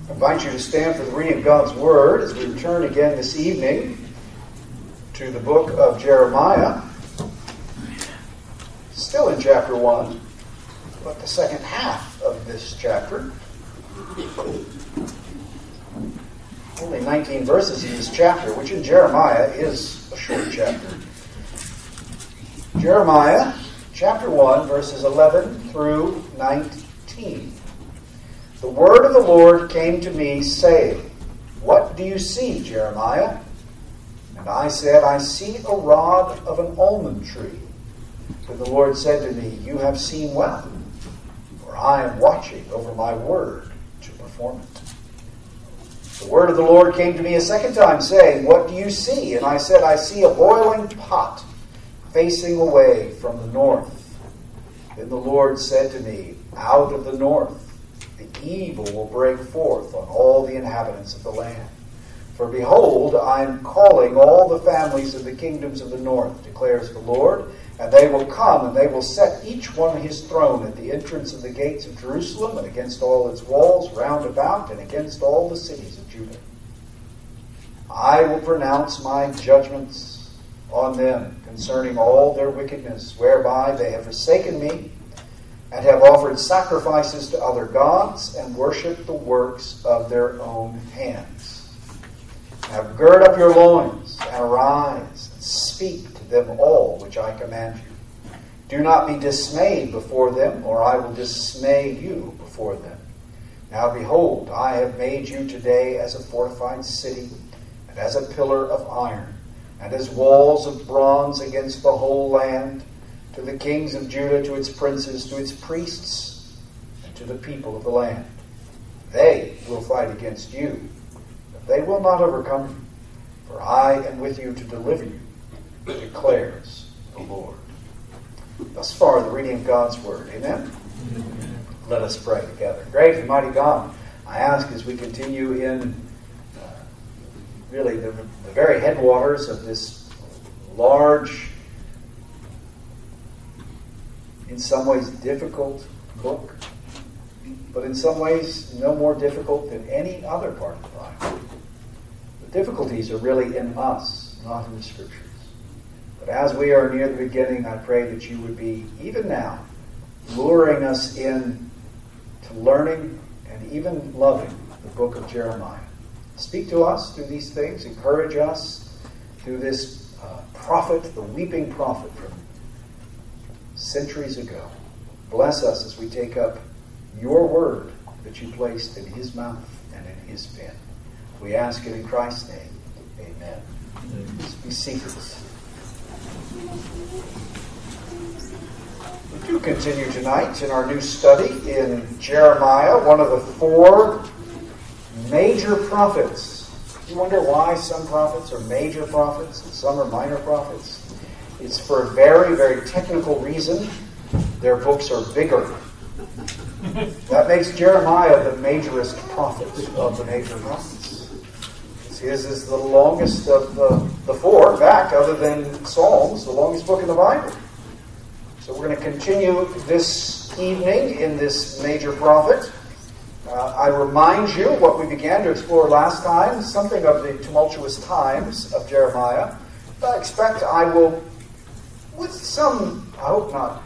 I invite you to stand for the reading of God's Word as we return again this evening to the book of Jeremiah. Still in chapter 1, but the second half of this chapter. Only 19 verses in this chapter, which in Jeremiah is a short chapter. Jeremiah chapter 1, verses 11 through 19. The word of the Lord came to me, saying, "What do you see, Jeremiah?" And I said, "I see a rod of an almond tree." Then the Lord said to me, "You have seen well, for I am watching over my word to perform it." The word of the Lord came to me a second time, saying, "What do you see?" And I said, "I see a boiling pot facing away from the north." Then the Lord said to me, "Out of the north the evil will break forth on all the inhabitants of the land. For behold, I am calling all the families of the kingdoms of the north, declares the Lord, and they will come, and they will set each one his throne at the entrance of the gates of Jerusalem, and against all its walls round about, and against all the cities of Judah. I will pronounce my judgments on them concerning all their wickedness, whereby they have forsaken me, and have offered sacrifices to other gods, and worshipped the works of their own hands. Now gird up your loins, and arise, and speak to them all which I command you. Do not be dismayed before them, or I will dismay you before them. Now behold, I have made you today as a fortified city, and as a pillar of iron, and as walls of bronze against the whole land, to the kings of Judah, to its princes, to its priests, and to the people of the land. They will fight against you, but they will not overcome you, for I am with you to deliver you, declares the Lord. Thus far, the reading of God's Word. Amen? Amen. Let us pray together. Great and mighty God, I ask as we continue in really the very headwaters of this large, in some ways difficult book, but in some ways no more difficult than any other part of the Bible. The difficulties are really in us, not in the Scriptures. But as we are near the beginning, I pray that you would be, even now, luring us in to learning and even loving the book of Jeremiah. Speak to us through these things. Encourage us through this prophet, the weeping prophet from centuries ago. Bless us as we take up your word that you placed in his mouth and in his pen. We ask it in Christ's name. Amen. Please be seated. We do continue tonight in our new study in Jeremiah, one of the four major prophets. You wonder why some prophets are major prophets and some are minor prophets? It's for a very, very technical reason. Their books are bigger. That makes Jeremiah the majorest prophet of the major prophets. His is the longest of the four, in fact, other than Psalms, the longest book in the Bible. So we're going to continue this evening in this major prophet. I remind you what we began to explore last time, something of the tumultuous times of Jeremiah. I expect I will, with some, I hope not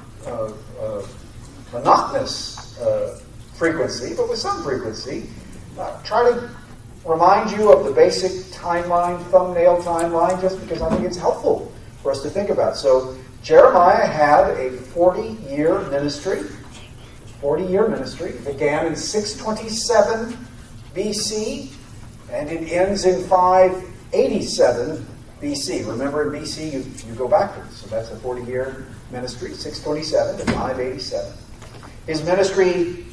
monotonous frequency, but with some frequency, try to remind you of the basic timeline, thumbnail timeline, just because I think it's helpful for us to think about. So Jeremiah had a 40-year ministry. 40-year ministry. It began in 627 BC, and it ends in 587 BC. Remember, in BC, you go backwards. So that's a 40-year ministry, 627 to 587. His ministry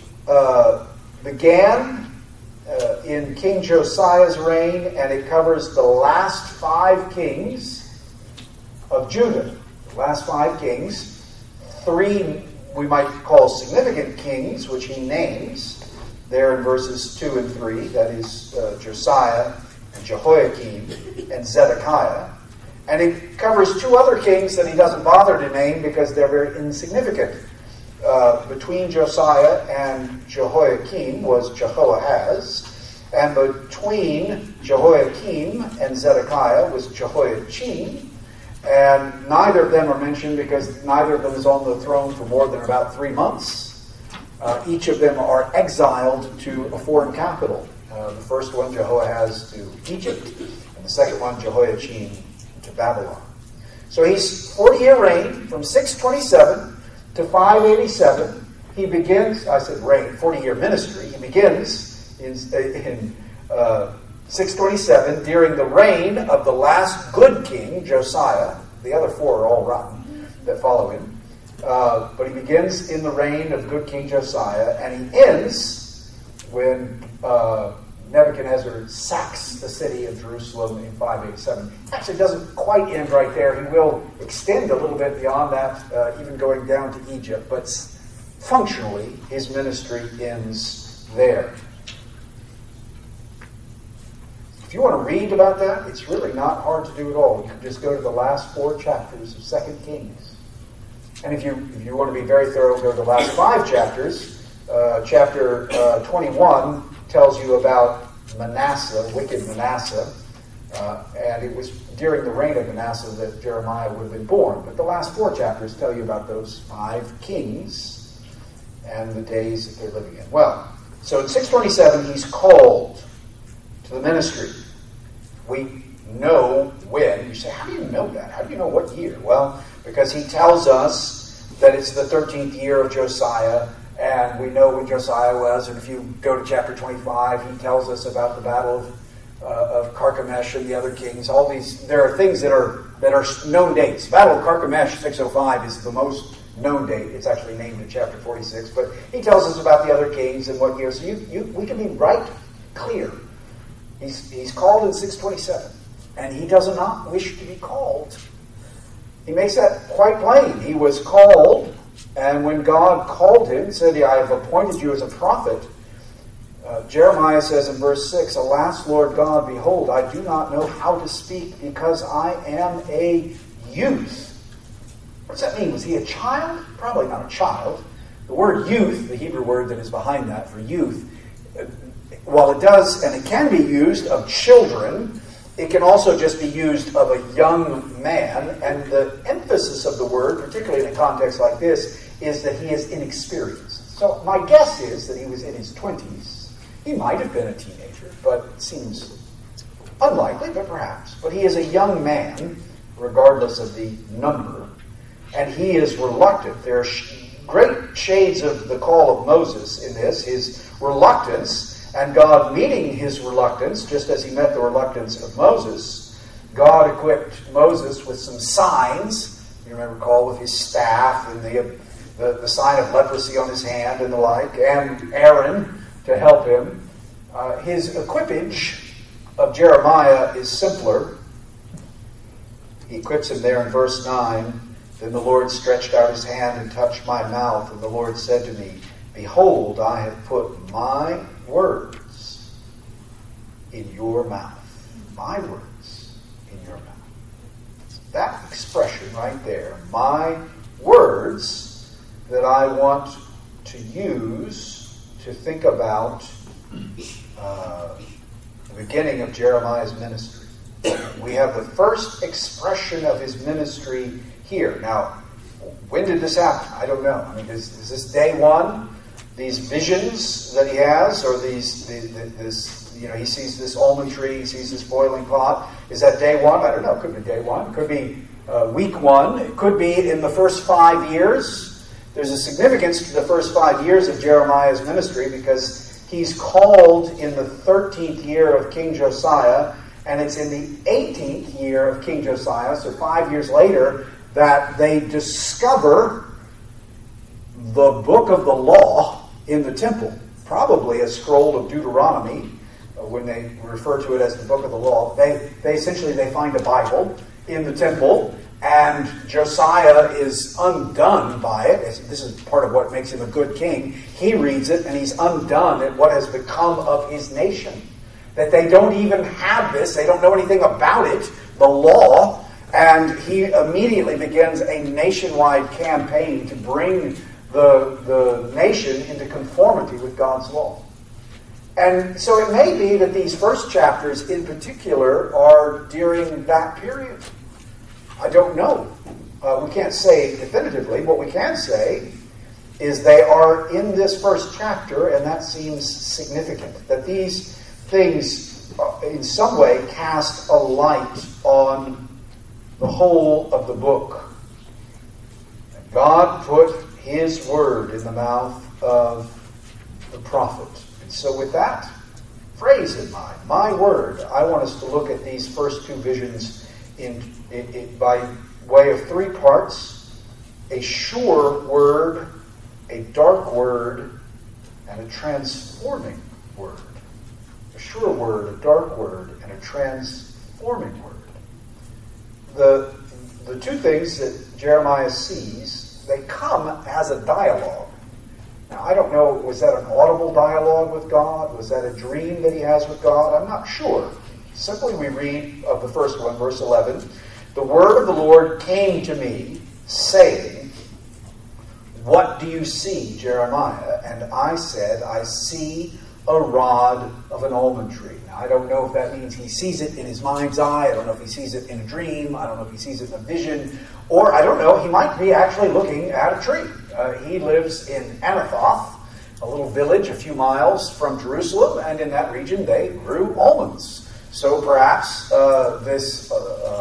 began in King Josiah's reign, and it covers the last 5 kings of Judah. The last 5 kings. 3 we might call significant kings, which he names there in verses 2 and 3. That is Josiah and Jehoiakim and Zedekiah. And it covers 2 other kings that he doesn't bother to name because they're very insignificant. Between Josiah and Jehoiakim was Jehoahaz, And between Jehoiakim and Zedekiah was Jehoiachin. And neither of them are mentioned because neither of them is on the throne for more than about 3 months. Each of them are exiled to a foreign capital. The first one, Jehoahaz, to Egypt, and the second one, Jehoiachin, to Babylon. So he's 40-year reign from 627 to 587. He begins, I said reign, 40-year ministry. He begins in 627 during the reign of the last good king, Josiah. The other 4 are all rotten that follow him. But he begins in the reign of good King Josiah, and he ends when Nebuchadnezzar sacks the city of Jerusalem in 587. Actually, it doesn't quite end right there. He will extend a little bit beyond that, even going down to Egypt. But functionally, his ministry ends there. If you want to read about that, it's really not hard to do at all. You can just go to the last 4 chapters of 2 Kings. And if you want to be very thorough, go to the last 5 chapters. Chapter 21 tells you about Manasseh, wicked Manasseh. And it was during the reign of Manasseh that Jeremiah would have been born. But the last 4 chapters tell you about those 5 kings and the days that they're living in. Well, so in 627, he's called to the ministry. We know when. You say, how do you know that? How do you know what year? Well, because he tells us that it's the 13th year of Josiah, and we know when Josiah was. And if you go to chapter 25, he tells us about the battle of Carchemish and the other kings. All these, there are things that are known dates. The Battle of Carchemish, 605, is the most known date. It's actually named in chapter 46. But he tells us about the other kings and what year. So we can be right clear. He's called in 627, and he does not wish to be called. He makes that quite plain. He was called, and when God called him, said, I have appointed you as a prophet. Jeremiah says in verse 6, Alas, Lord God, behold, I do not know how to speak because I am a youth. What does that mean? Was he a child? Probably not a child. The word youth, the Hebrew word that is behind that for youth, while it does, and it can be used of children, it can also just be used of a young man. And the emphasis of the word, particularly in a context like this, is that he is inexperienced. So my guess is that he was in his 20s. He might have been a teenager, but it seems unlikely, but perhaps. But he is a young man, regardless of the number, and he is reluctant. There are great shades of the call of Moses in this, his reluctance. And God meeting his reluctance, just as he met the reluctance of Moses, God equipped Moses with some signs. You recall with his staff and the sign of leprosy on his hand and the like, and Aaron to help him. His equipage of Jeremiah is simpler. He equips him there in verse 9. Then the Lord stretched out his hand and touched my mouth, and the Lord said to me, Behold, I have put my words in your mouth. My words in your mouth. That expression right there, my words, that I want to use to think about the beginning of Jeremiah's ministry. We have the first expression of his ministry here. Now, when did this happen? I don't know. I mean, is this day one? These visions that he has, or he sees this almond tree, he sees this boiling pot. Is that day one? I don't know. It could be day one. It could be week one. It could be in the first 5 years. There's a significance to the first 5 years of Jeremiah's ministry because he's called in the 13th year of King Josiah, and it's in the 18th year of King Josiah, so 5 years later, that they discover the book of the law in the temple, probably a scroll of Deuteronomy, when they refer to it as the book of the law. They essentially find a Bible in the temple, and Josiah is undone by it. This is part of what makes him a good king. He reads it, and he's undone at what has become of his nation. That they don't even have this, they don't know anything about it, the law, and he immediately begins a nationwide campaign to bring the nation into conformity with God's law. And so it may be that these first chapters in particular are during that period. I don't know. We can't say definitively. What we can say is they are in this first chapter, and that seems significant. That these things in some way cast a light on the whole of the book. God put his word in the mouth of the prophet. And so with that phrase in mind, my word, I want us to look at these first two visions by way of three parts: a sure word, a dark word, and a transforming word. A sure word, a dark word, and a transforming word. The two things that Jeremiah sees, they come as a dialogue. Now, I don't know, was that an audible dialogue with God? Was that a dream that he has with God? I'm not sure. Simply we read of the first one, verse 11, "The word of the Lord came to me, saying, 'What do you see, Jeremiah?' And I said, 'I see a rod of an almond tree.'" Now, I don't know if that means he sees it in his mind's eye. I don't know if he sees it in a dream. I don't know if he sees it in a vision. Or, I don't know, he might be actually looking at a tree. He lives in Anathoth, a little village a few miles from Jerusalem, and in that region they grew almonds. So perhaps this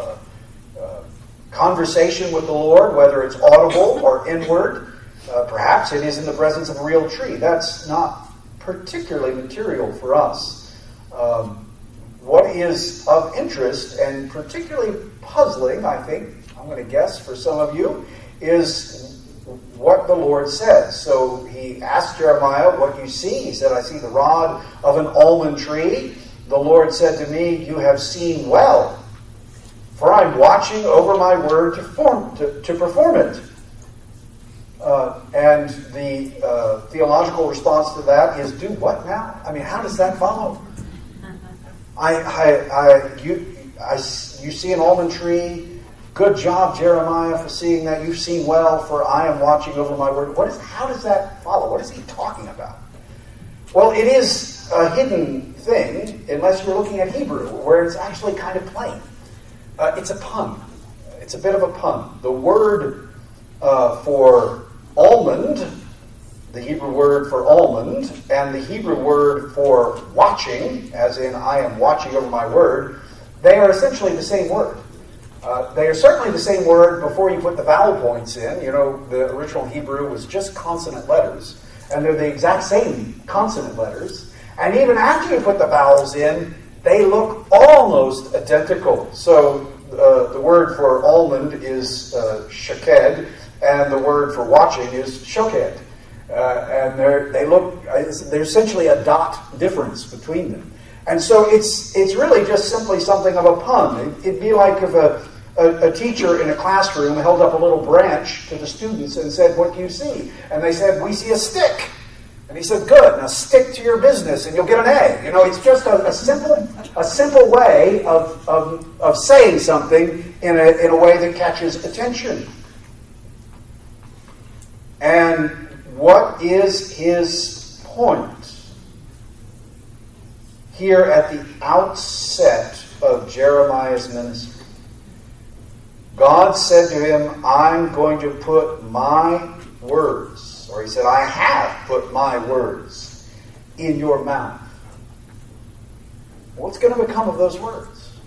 conversation with the Lord, whether it's audible or inward, perhaps it is in the presence of a real tree. That's not particularly material for us. What is of interest and particularly puzzling, I think, I'm going to guess for some of you, is what the Lord says. So he asked Jeremiah, "What do you see?" He said, "I see the rod of an almond tree." The Lord said to me, "You have seen well, for I'm watching over my word to perform it." And the theological response to that is, do what now? I mean, how does that follow? You see an almond tree. Good job, Jeremiah, for seeing that. You've seen well, for I am watching over my word. How does that follow? What is he talking about? Well, it is a hidden thing, unless you're looking at Hebrew, where it's actually kind of plain. It's a pun. It's a bit of a pun. The word for almond, the Hebrew word for almond, and the Hebrew word for watching, as in I am watching over my word, they are essentially the same word. They are certainly the same word before you put the vowel points in. You know, the original Hebrew was just consonant letters, and they're the exact same consonant letters. And even after you put the vowels in, they look almost identical. So the word for almond is shaked, and the word for watching is shoked. And there's essentially a dot difference between them. And so it's really just simply something of a pun. It'd be like if a teacher in a classroom held up a little branch to the students and said, "What do you see?" And they said, "We see a stick." And he said, "Good, now stick to your business and you'll get an A." You know, it's just a simple way of saying something in a way that catches attention. And what is his point? Here at the outset of Jeremiah's ministry, God said to him, "I'm going to put my words," or he said, "I have put my words in your mouth." What's going to become of those words?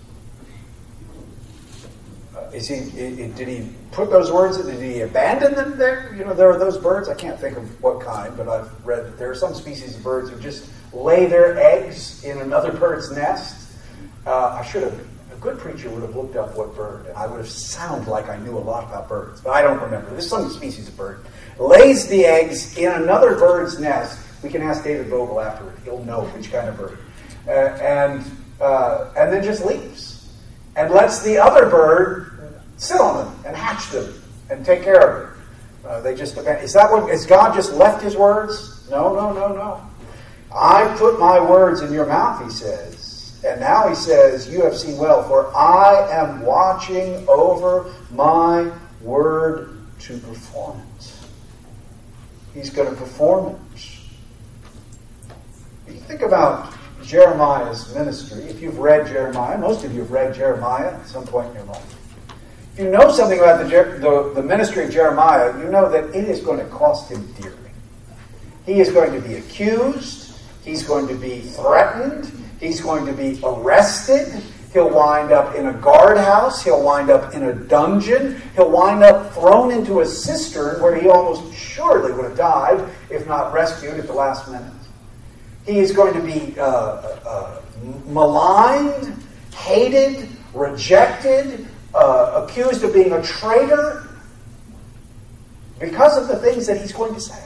Did he put those words in? Did he abandon them there? You know, there are those birds. I can't think of what kind, but I've read that there are some species of birds who just lay their eggs in another bird's nest. A good preacher would have looked up what bird, and I would have sounded like I knew a lot about birds, but I don't remember. There's some species of bird. Lays the eggs in another bird's nest. We can ask David Vogel afterward. He'll know which kind of bird. And then just leaves. And lets the other bird sit on them and hatch them and take care of it. They just depend. Is God just left his words? No. I put my words in your mouth, he says. And now he says, you have seen well, for I am watching over my word to perform it. He's going to perform it. You think of about Jeremiah's ministry, if you've read Jeremiah, most of you have read Jeremiah at some point in your life. If you know something about the ministry of Jeremiah, you know that it is going to cost him dearly. He is going to be accused. He's going to be threatened. He's going to be arrested. He'll wind up in a guardhouse. He'll wind up in a dungeon. He'll wind up thrown into a cistern where he almost surely would have died if not rescued at the last minute. He is going to be maligned, hated, rejected, accused of being a traitor because of the things that he's going to say.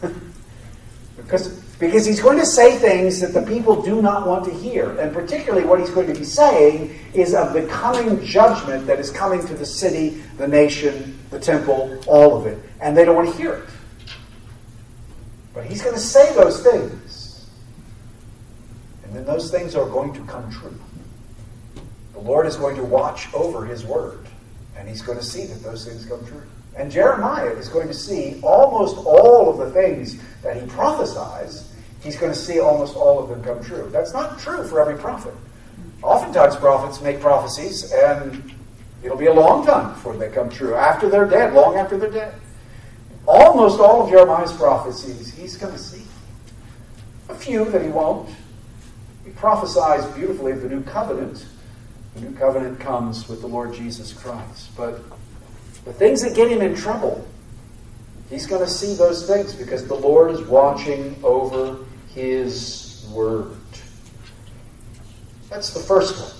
Because he's going to say things that the people do not want to hear. And particularly what he's going to be saying is of the coming judgment that is coming to the city, the nation, the temple, all of it. And they don't want to hear it. But he's going to say those things. And then those things are going to come true. The Lord is going to watch over his word. And he's going to see that those things come true. And Jeremiah is going to see almost all of the things that he prophesies. He's going to see almost all of them come true. That's not true for every prophet. Oftentimes prophets make prophecies and it'll be a long time before they come true. After they're dead, long after they're dead. Almost all of Jeremiah's prophecies he's going to see. A few that he won't. He prophesies beautifully of the new covenant. The new covenant comes with the Lord Jesus Christ. But the things that get him in trouble, he's going to see those things because the Lord is watching over his word. That's the first one.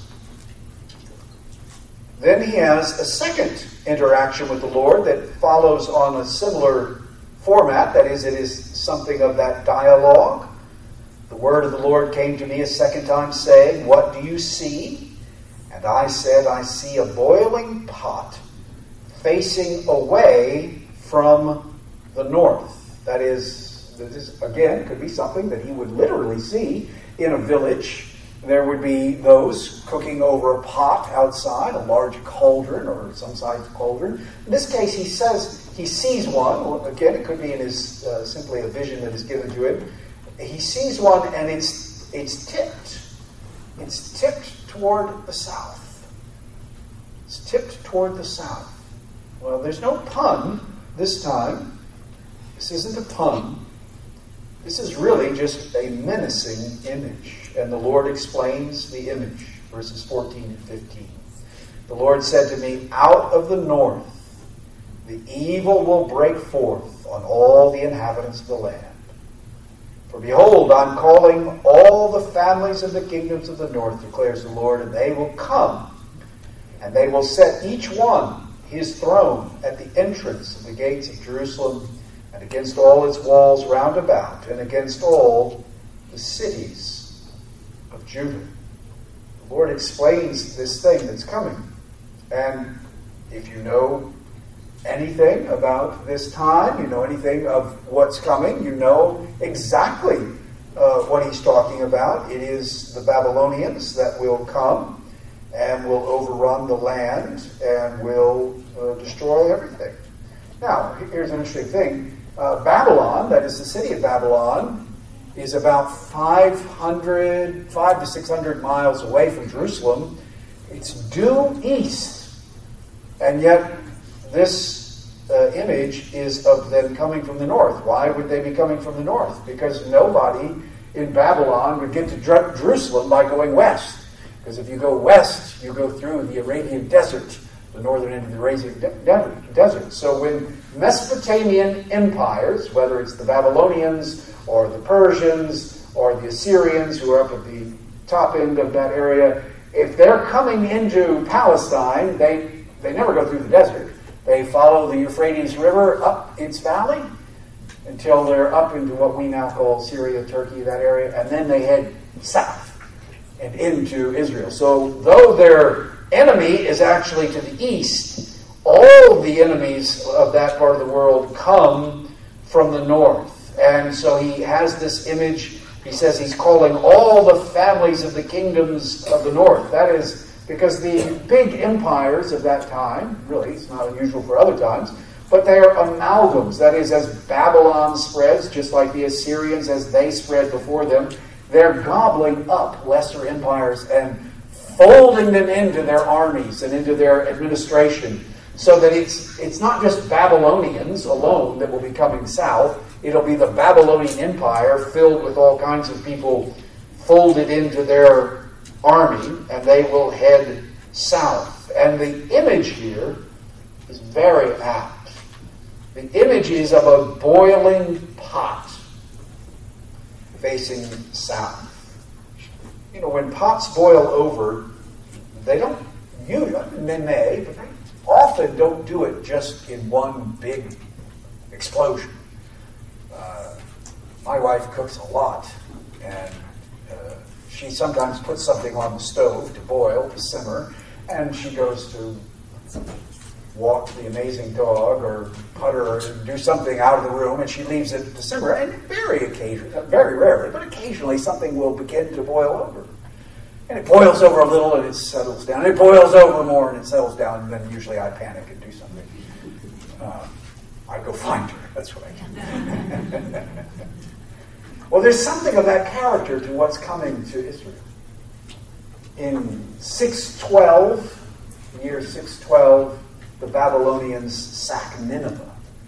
Then he has a second interaction with the Lord that follows on a similar format. That is, it is something of that dialogue. The word of the Lord came to me a second time, saying, "What do you see?" And I said, "I see a boiling pot facing away from the north." That is, this again could be something that he would literally see in a village. There would be those cooking over a pot outside, a large cauldron or some size cauldron. In this case, he says he sees one. Well, again, it could be in his simply a vision that is given to him. He sees one, and it's tipped. It's tipped toward the south. It's tipped toward the south. Well, there's no pun this time. This isn't a pun. This is really just a menacing image. And the Lord explains the image, verses 14 and 15. The Lord said to me, "Out of the north, the evil will break forth on all the inhabitants of the land. For behold, I'm calling all the families of the kingdoms of the north, declares the Lord, and they will come, and they will set each one his throne at the entrance of the gates of Jerusalem, and against all its walls round about, and against all the cities of Judah." The Lord explains this thing that's coming. And if you know anything about this time, you know anything of what's coming, you know exactly what he's talking about. It is the Babylonians that will come and will overrun the land and will destroy everything. Now, here's an interesting thing. Babylon, that is the city of Babylon, is about 5 to 600 miles away from Jerusalem. It's due east. And yet, this image is of them coming from the north. Why would they be coming from the north? Because nobody in Babylon would get to Jerusalem by going west. Because if you go west, you go through the Arabian desert, the northern end of the Arabian desert. So when Mesopotamian empires, whether it's the Babylonians or the Persians or the Assyrians who are up at the top end of that area, if they're coming into Palestine, they never go through the desert. They follow the Euphrates River up its valley until they're up into what we now call Syria, Turkey, that area, and then they head south and into Israel. So though their enemy is actually to the east, all the enemies of that part of the world come from the north. And so he has this image. He says he's calling all the families of the kingdoms of the north. That is because the big empires of that time, really, it's not unusual for other times, but they are amalgams. That is, as Babylon spreads, just like the Assyrians, as they spread before them, They're gobbling up lesser empires and folding them into their armies and into their administration, so that it's not just Babylonians alone that will be coming south. It'll be the Babylonian Empire filled with all kinds of people folded into their army, and they will head south. And the image here is very apt. The image is of a boiling pot facing south. You know, when pots boil over, they don't usually, they may, but they often don't do it just in one big explosion. My wife cooks a lot, and she sometimes puts something on the stove to boil, to simmer, and she goes to walk the amazing dog or putter or do something out of the room, and she leaves it to simmer. And very rarely, but occasionally something will begin to boil over. And it boils over a little and it settles down. It boils over more and it settles down, and then usually I panic and do something. I go find her. That's what I do. Well, there's something of that character to what's coming to Israel. In 612, year 612, the Babylonians sack Nineveh.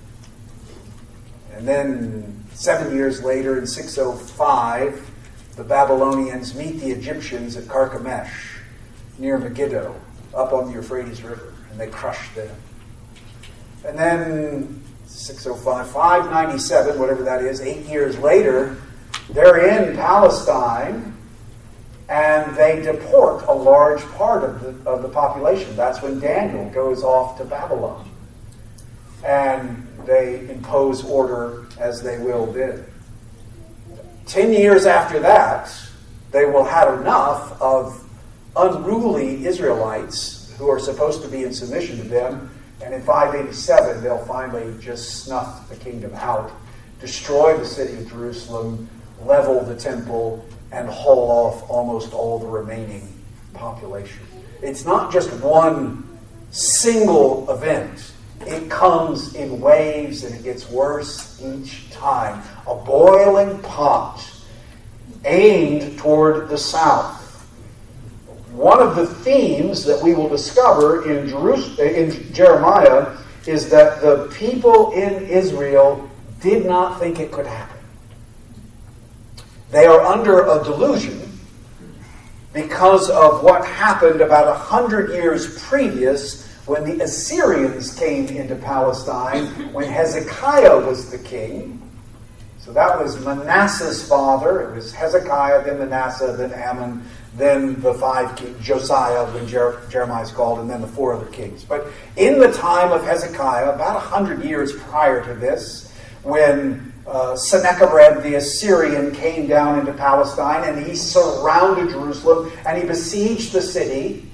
And then 7 years later, in 605, the Babylonians meet the Egyptians at Carchemish, near Megiddo, up on the Euphrates River, and they crush them. And then 605, 597, whatever that is, 8 years later, they're in Palestine, and they deport a large part of the population. That's when Daniel goes off to Babylon. And they impose order as they will then. 10 years after that, they will have enough of unruly Israelites who are supposed to be in submission to them, and in 587 they'll finally just snuff the kingdom out, destroy the city of Jerusalem, level the temple, and haul off almost all the remaining population. It's not just one single event. It comes in waves, and it gets worse each time. A boiling pot aimed toward the south. One of the themes that we will discover in Jeremiah is that the people in Israel did not think it could happen. They are under a delusion because of what happened about 100 years previous, when the Assyrians came into Palestine, when Hezekiah was the king. So that was Manasseh's father. It was Hezekiah, then Manasseh, then Ammon, then the 5 kings, Josiah, when Jeremiah is called, and then the 4 other kings. But in the time of Hezekiah, about 100 years prior to this, when Sennacherib the Assyrian came down into Palestine, and he surrounded Jerusalem, and he besieged the city,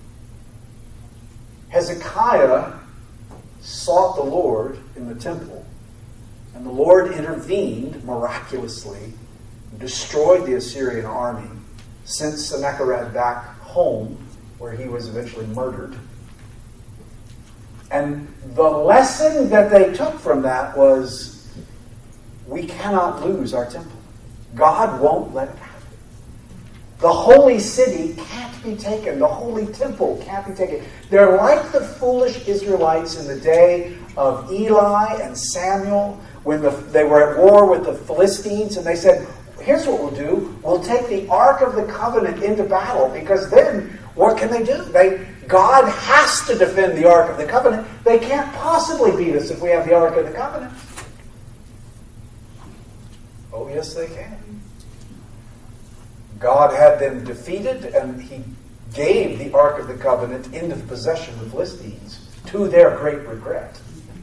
Hezekiah sought the Lord in the temple, and the Lord intervened miraculously, destroyed the Assyrian army, sent Sennacherib back home, where he was eventually murdered. And the lesson that they took from that was, we cannot lose our temple. God won't let it happen. The holy city can't be taken. The holy temple can't be taken. They're like the foolish Israelites in the day of Eli and Samuel, when they were at war with the Philistines, and they said, here's what we'll do. We'll take the Ark of the Covenant into battle, because then what can they do? God has to defend the Ark of the Covenant. They can't possibly beat us if we have the Ark of the Covenant. Oh, yes, they can. God had them defeated, and he gave the Ark of the Covenant into the possession of the Philistines, to their great regret,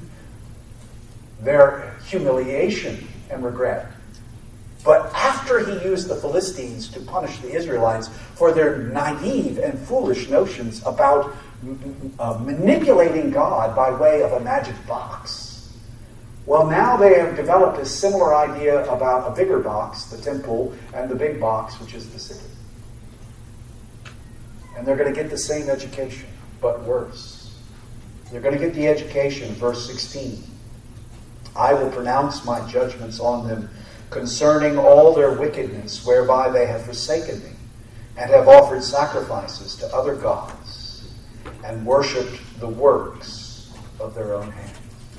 their humiliation and regret. But after he used the Philistines to punish the Israelites for their naive and foolish notions about manipulating God by way of a magic box, well, now they have developed a similar idea about a bigger box, the temple, and the big box, which is the city. And they're going to get the same education, but worse. They're going to get the education, verse 16. I will pronounce my judgments on them concerning all their wickedness whereby they have forsaken me, and have offered sacrifices to other gods, and worshipped the works of their own hands.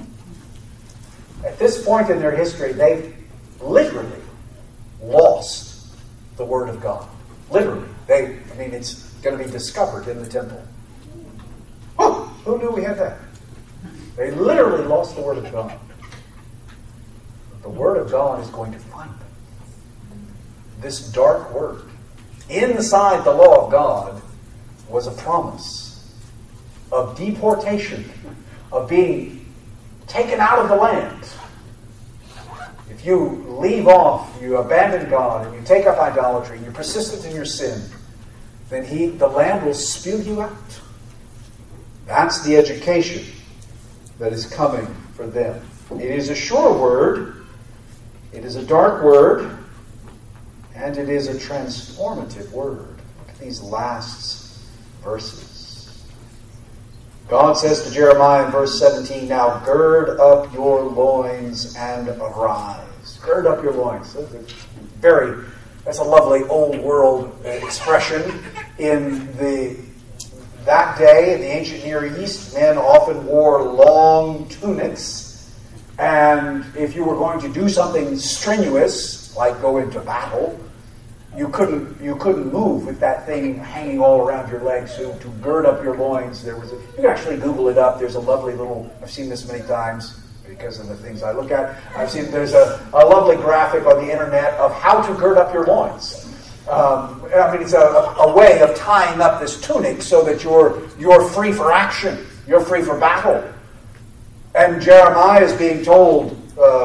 At this point in their history, they've literally lost the Word of God. Literally. It's going to be discovered in the temple. Oh, who knew we had that? They literally lost the Word of God. But the Word of God is going to find them. This dark Word, inside the law of God, was a promise of deportation, of being taken out of the land. If you leave off, you abandon God, and you take up idolatry, and you're persistent in your sin, then the land will spew you out. That's the education that is coming for them. It is a sure word, it is a dark word, and it is a transformative word. Look at these last verses. God says to Jeremiah in verse 17, "Now gird up your loins and arise." Gird up your loins. That's a lovely old world expression. In that day, in the ancient Near East, men often wore long tunics. And if you were going to do something strenuous, like go into battle, you couldn't move with that thing hanging all around your legs. So to gird up your loins, you can actually Google it up. There's a lovely little, I've seen this many times because of the things I look at. There's a lovely graphic on the internet of how to gird up your loins. It's a way of tying up this tunic so that you're free for action. You're free for battle. And Jeremiah is being told,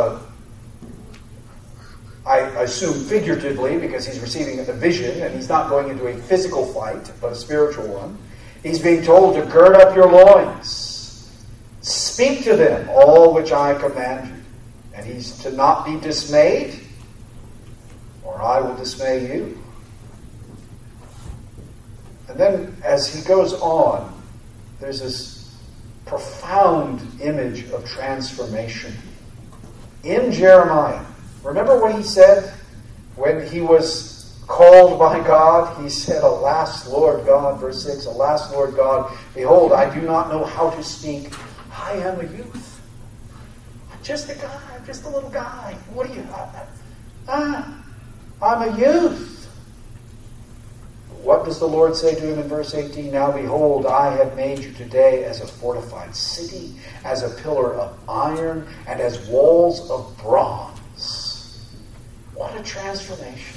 I assume figuratively, because he's receiving a vision, and he's not going into a physical fight, but a spiritual one. He's being told to gird up your loins. Speak to them all which I command you. And he's to not be dismayed, or I will dismay you. And then as he goes on, there's this profound image of transformation. In Jeremiah, remember what he said when he was called by God? He said, "Alas, Lord God," verse 6, "Alas, Lord God, behold, I do not know how to speak. I am a youth." I'm just a guy. I'm just a little guy. What do you have? I'm a youth. What does the Lord say to him in verse 18? "Now behold, I have made you today as a fortified city, as a pillar of iron, and as walls of bronze." What a transformation.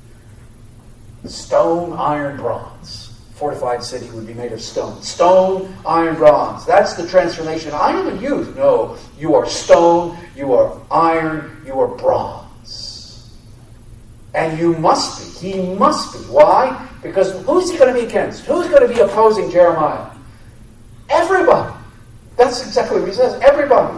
Stone, iron, bronze. Fortified city would be made of stone. Stone, iron, bronze. That's the transformation. I am a youth. No, you are stone, you are iron, you are bronze. And you must be. He must be. Why? Because who's he going to be against? Who's going to be opposing Jeremiah? Everybody. That's exactly what he says. Everybody.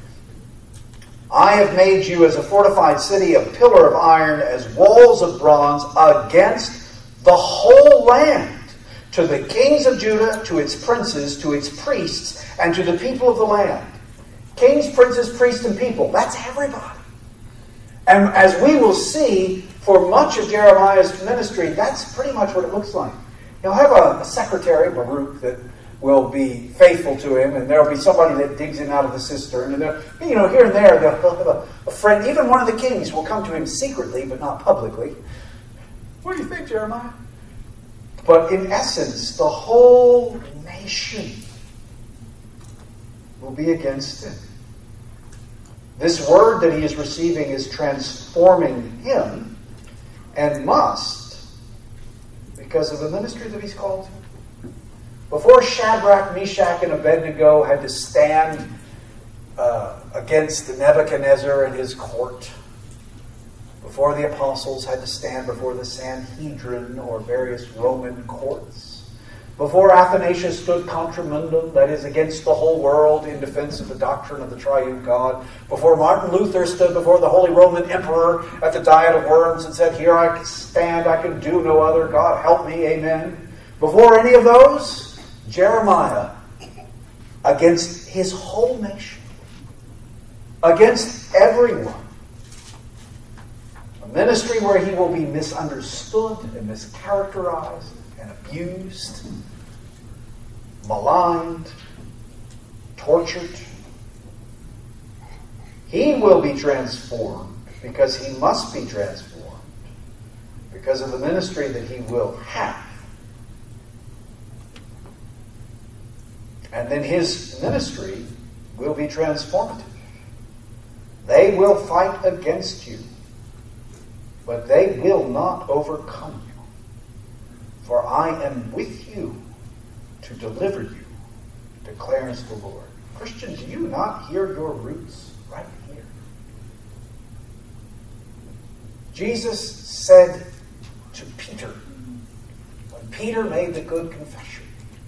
"I have made you as a fortified city, a pillar of iron, as walls of bronze against the whole land, to the kings of Judah, to its princes, to its priests, and to the people of the land." Kings, princes, priests, and people. That's everybody. And as we will see, for much of Jeremiah's ministry, that's pretty much what it looks like. He'll have a secretary, Baruch, that will be faithful to him, and there'll be somebody that digs him out of the cistern, and here and there, they'll have a friend. Even one of the kings will come to him secretly, but not publicly. "What do you think, Jeremiah?" But in essence, the whole nation will be against him. This word that he is receiving is transforming him, and must, because of the ministry that he's called to. Before Shadrach, Meshach, and Abednego had to stand against Nebuchadnezzar and his court, before the apostles had to stand before the Sanhedrin or various Roman courts, before Athanasius stood contra mundum, that is, against the whole world in defense of the doctrine of the triune God, before Martin Luther stood before the Holy Roman Emperor at the Diet of Worms and said, "Here I stand, I can do no other, God help me, amen." Before any of those, Jeremiah, against his whole nation, against everyone, A ministry where he will be misunderstood and mischaracterized and abused, maligned, tortured. He will be transformed because he must be transformed because of the ministry that he will have. And then his ministry will be transformative. They will fight against you, but they will not overcome you. For I am with you to deliver you, declares the Lord. Christian, do you not hear your roots right here? Jesus said to Peter, when Peter made the good confession,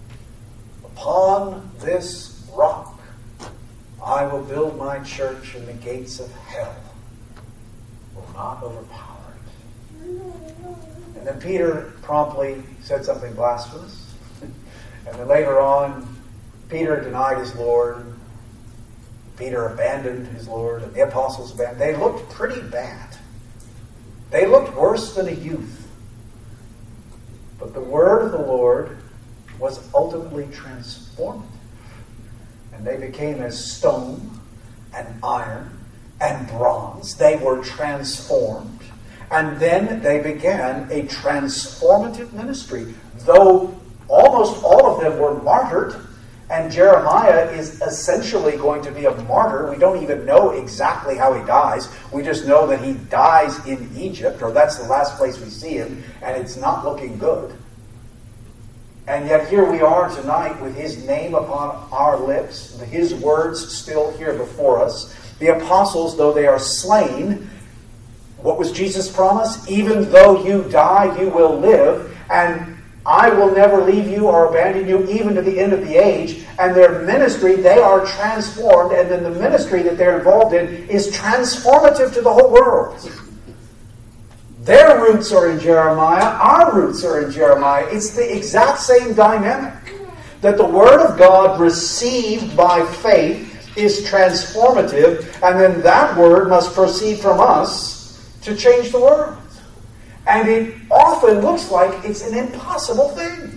upon this rock I will build my church, and the gates of hell will not overpower it. And then Peter promptly said something blasphemous. And then later on, Peter denied his Lord. Peter abandoned his Lord, and the apostles abandoned. They looked pretty bad. They looked worse than a youth. But the word of the Lord was ultimately transformative. And they became as stone and iron and bronze. They were transformed. And then they began a transformative ministry. Though almost all of them were martyred, and Jeremiah is essentially going to be a martyr. We don't even know exactly how he dies. We just know that he dies in Egypt, or that's the last place we see him, and it's not looking good. And yet here we are tonight with his name upon our lips, his words still here before us. The apostles, though they are slain, what was Jesus' promise? Even though you die, you will live, and I will never leave you or abandon you even to the end of the age. And their ministry, they are transformed, and then the ministry that they're involved in is transformative to the whole world. Their roots are in Jeremiah. Our roots are in Jeremiah. It's the exact same dynamic. That the Word of God received by faith is transformative, and then that Word must proceed from us to change the world. And it often looks like it's an impossible thing.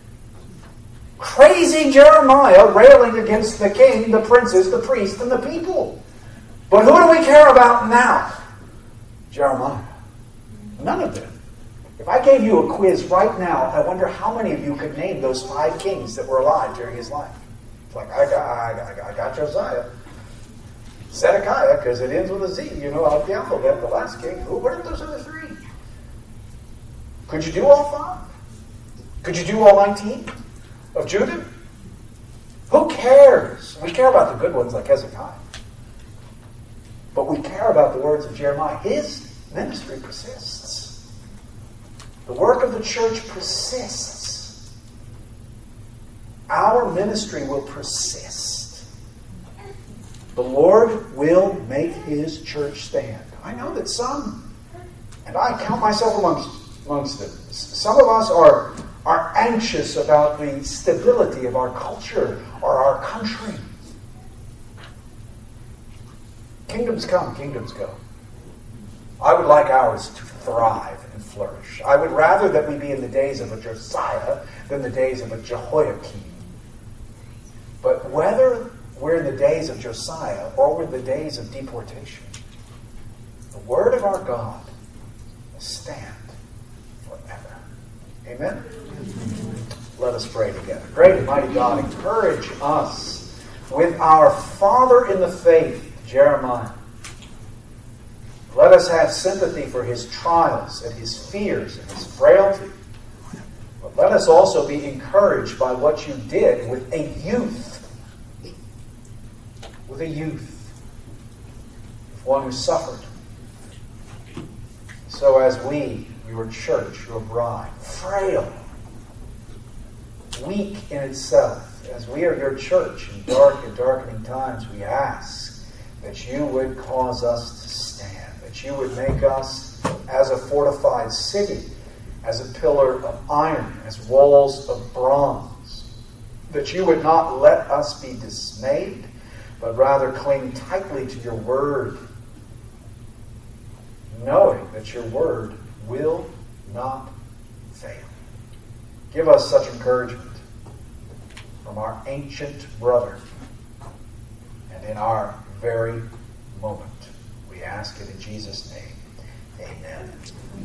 Crazy Jeremiah railing against the king, the princes, the priests, and the people. But who do we care about now? Jeremiah. None of them. If I gave you a quiz right now, I wonder how many of you could name those 5 kings that were alive during his life. It's like, I got Josiah. Zedekiah, because it ends with a Z, out the alphabet, the last king. What are those other 3? Could you do all 5? Could you do all 19 of Judah? Who cares? We care about the good ones like Hezekiah. But we care about the words of Jeremiah. His ministry persists. The work of the church persists. Our ministry will persist. The Lord will make his church stand. I know that some, and I count myself amongst them, some of us are anxious about the stability of our culture or our country. Kingdoms come, kingdoms go. I would like ours to thrive and flourish. I would rather that we be in the days of a Josiah than the days of a Jehoiakim. But whether we're in the days of Josiah or we're in the days of deportation, the word of our God will stand forever. Amen? Let us pray together. Great and mighty God, encourage us with our father in the faith, Jeremiah. Let us have sympathy for his trials and his fears and his frailty. But let us also be encouraged by what you did with a youth. With a youth. One who suffered. So as we, your church, your bride, frail, weak in itself, as we are your church in dark and darkening times, we ask that you would cause us to stand. That you would make us as a fortified city, as a pillar of iron, as walls of bronze. That you would not let us be dismayed, but rather cling tightly to your word. knowing that your word will not fail. Give us such encouragement from our ancient brother, and in our very moment. We ask it in Jesus' name. Amen.